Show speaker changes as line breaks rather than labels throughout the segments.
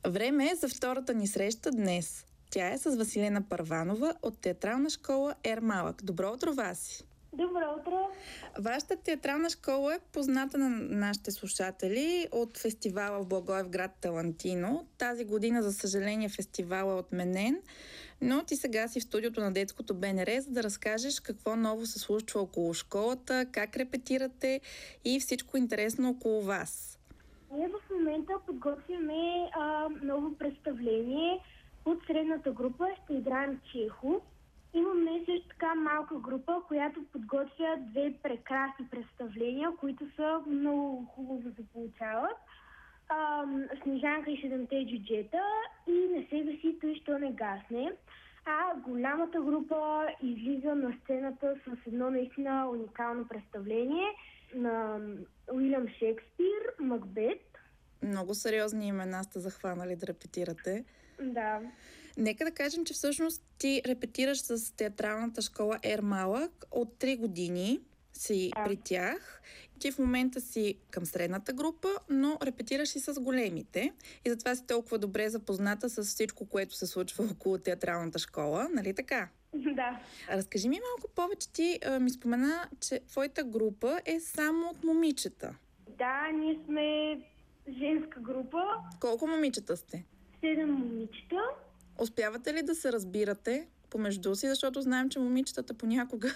Време е за втората ни среща днес. Тя е с Василена Първанова от театрална школа Ермалък. Добро утро, Васи!
Добро утро!
Вашата театрална школа е позната на нашите слушатели от фестивала в Благоевград Талантино. Тази година, за съжаление, фестивала е отменен, но ти сега си в студиото на детското БНР, за да разкажеш какво ново се случва около школата, как репетирате и всичко интересно около вас.
Ние в момента подготвяме ново представление. От средната група ще играем Чехов. Имаме също така малка група, която подготвя две прекрасни представления, които са много хубаво се получават. Снежанка и седемте джуджета и Не се гаси, той що не гасне. А голямата група излиза на сцената с едно наистина уникално представление на Уилям Шекспир, Макбет.
Много сериозни имена сте захванали да репетирате.
Да.
Нека да кажем, че всъщност ти репетираш с театралната школа Ермалък от 3 години си при тях. Ти в момента си към средната група, но репетираш и с големите. И затова си толкова добре запозната с всичко, което се случва около театралната школа, нали така?
Да.
Разкажи ми малко повече. Ти ми спомена, че твоята група е само от момичета.
Да, ние сме женска група.
Колко момичета сте?
7 момичета.
Успявате ли да се разбирате помежду си, защото знаем, че момичетата понякога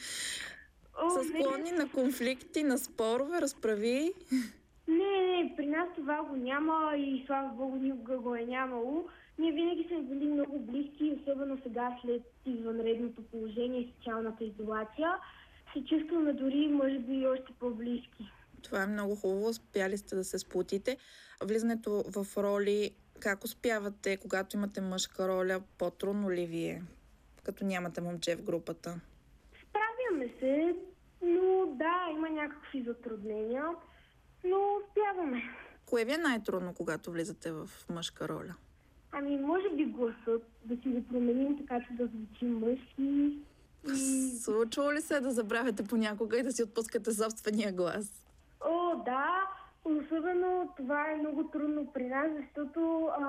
са склонни на конфликти, на спорове, разправи?
Не, при нас това го няма и слава Богу никога го е нямало. Ние винаги сме били много близки, особено сега след извънредното положение и социалната изолация. Се чувстваме дори, може би, още по-близки.
Това е много хубаво, успяли сте да се сплотите. Влизането в роли, как успявате, когато имате мъжка роля, по-трудно ли ви е, като нямате момче в групата?
Справяме се, но да, има някакви затруднения, но успяваме.
Кое ви е най-трудно, когато влизате в мъжка роля?
Може би гласът, да си го променим така, че да звучим мъжки.
Случва ли се да забравяте понякога и да си отпускате собствения глас?
Да, особено това е много трудно при нас, защото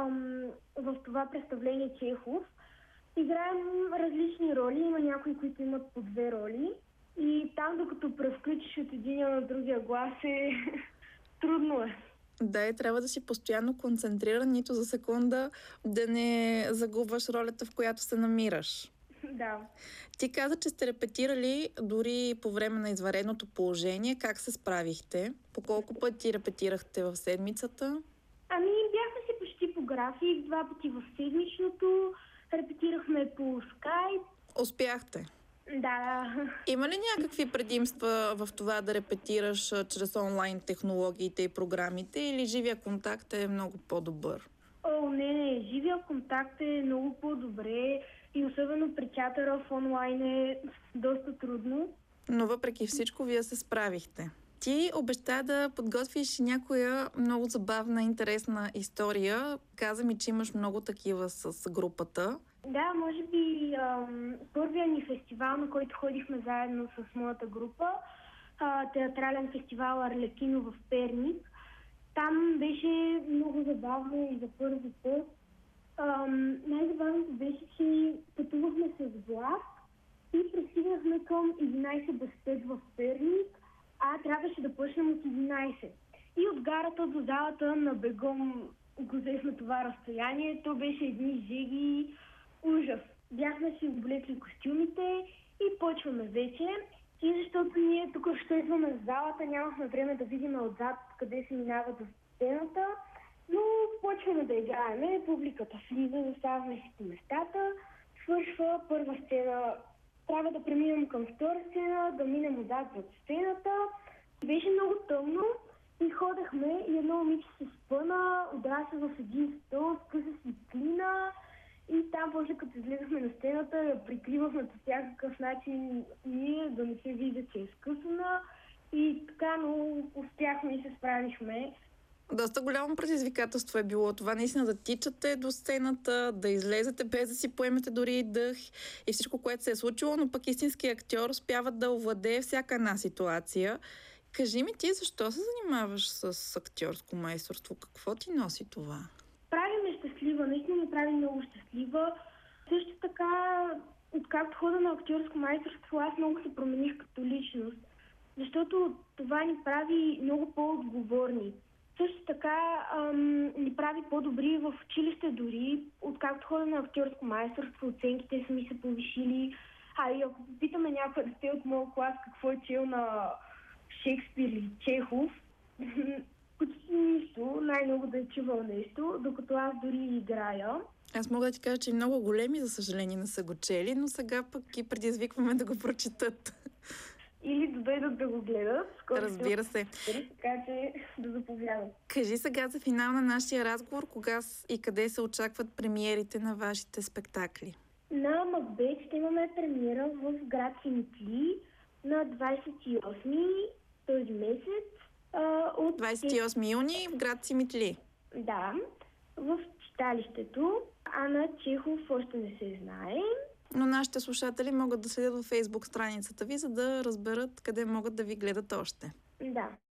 в това представление Чехов играем различни роли, има някои, които имат по 2 роли и там докато превключиш от единия на другия глас трудно е.
Да, и трябва да си постоянно концентриран, нито за секунда да не загубваш ролята, в която се намираш.
Да.
Ти каза, че сте репетирали дори по време на извънредното положение. Как се справихте? По колко пъти репетирахте в седмицата?
Бяхме си почти по график, 2 пъти в седмичното. Репетирахме по скайп.
Успяхте?
Да.
Има ли някакви предимства в това да репетираш чрез онлайн технологиите и програмите или живия контакт е много по-добър?
Не, живия контакт е много по-добре и особено при театъра в онлайн е доста трудно.
Но въпреки всичко, вие се справихте. Ти обеща да подготвиш някоя много забавна, интересна история. Каза ми, че имаш много такива с групата.
Да, може би първия ни фестивал, на който ходихме заедно с моята група, театрален фестивал Арлекино в Перник. Там беше много забавно и за първи път. Най-забавното беше, че пътувахме с влак и пристигнахме към 11 без 5 в Перник, трябваше да почнем от 11. И от гарата до залата на бегом го взехме това разстояние. То беше едни жеги, ужас. Бяхме си облекли костюмите и почваме вече. И защото ние тук ще идваме в залата, нямахме време да видим отзад къде се минава до сцената, но почваме да играеме, публиката влиза, заставаме си по местата, свършва първа сцена, трябва да преминем към втора сцена, да минем отзад зад сцената. Беше много тъмно и ходехме и едно момиче се спъна, удара се в един стол, скъса си клина и там после като излезахме на сцената я прикривахме по всякакъв начин ние да не се вижда, че е скъсана и така, но успяхме и се справихме.
Доста голямо предизвикателство е било това, наистина да тичате до сцената, да излезете без да си поемете дори дъх и всичко, което се е случило, но пък истински актьор успява да овладее всяка една ситуация. Кажи ми ти, защо се занимаваш с актьорско майсторство? Какво ти носи това?
Правиме щастлива, наистина ми прави много щастлива. Също така, откакто хода на актьорско майсторство, аз много се промених като личност, защото това ни прави много по-отговорни. Също така ни прави по-добри в училище дори. Откакто хода на актьорско майсторство, оценките са ми се повишили. И ако попитаме някой да сте от моя клас какво е чел на Шекспир или Чехов, почти нищо, най-много да е чувал нещо, докато аз дори играя.
Аз мога да ти кажа, че много големи, за съжаление, не са го чели, но сега пък ги предизвикваме да го прочитат.
Или да дойдат да го гледат.
Разбира се.
Така че да заповядат.
Кажи сега за финал на нашия разговор, кога и къде се очакват премиерите на вашите спектакли?
На Макбет ще имаме премиера в град Симитли на 28 този месец.
От 28 юни в град Симитли.
Да, в читалището. А на Чехов още не се знае.
Но нашите слушатели могат да следят във Фейсбук страницата ви, за да разберат къде могат да ви гледат още.
Да.